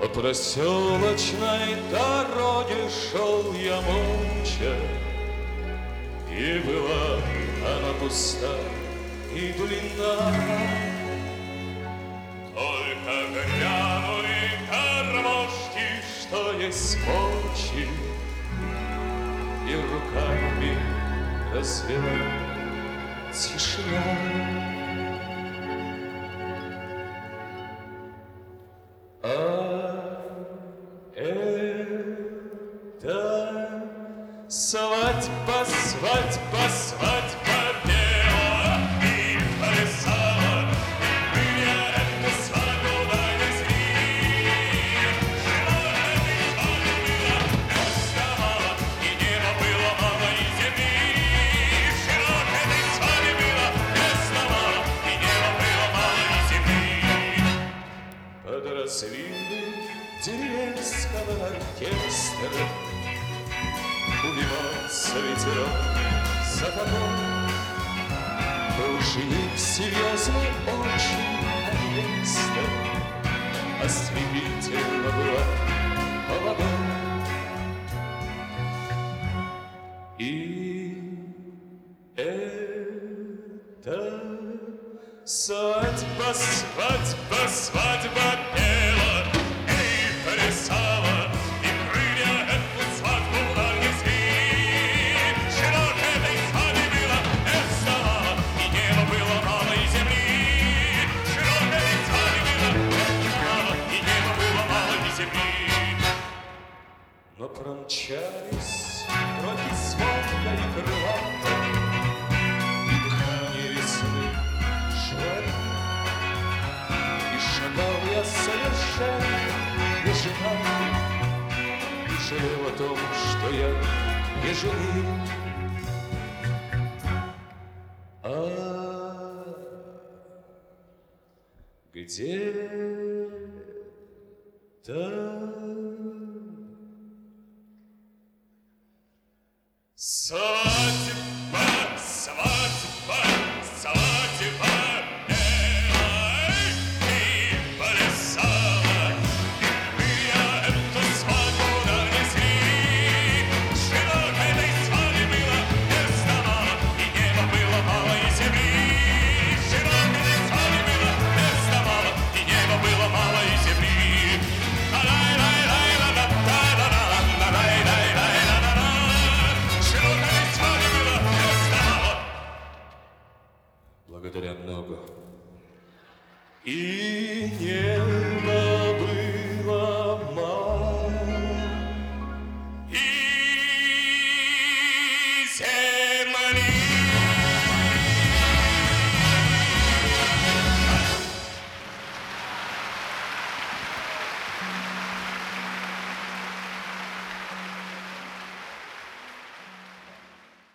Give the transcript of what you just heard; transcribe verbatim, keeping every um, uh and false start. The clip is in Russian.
По проселочной дороге шел я молча, и была она пуста и длинна. Только грянули гармошки, что есть мочи, и руками развела тишина. Свадьба, свадьба, свадьба пела и плясала, и меня эту свадьбу донесли. Широкой свадьбы было места мало, и неба было мало, и земли. Широкой свадьбы было места мало, и неба было мало, и земли. Под рассвиты деревенского оркестра убивался ветерок за тобой. Был жених серьезный очень невеста, ослепительно была молодой. И эта свадьба, свадьба, свадьба пела и плясала, и крылья эту свадьбу донесли. Но промчались троки звонко и крылато, и дыхание весны жара. И шагал я совершенно не женат, и жалел о том, что я не женат. А где-то свадьба, свадьба, свадьба пела и плясала, и крылья эту свадьбу донесли. Широкой этой свадьбе было места мало, и неба было мало, и земли. Широкой этой свадьбе было места мало, и неба было мало, и земли. Благодаря много. И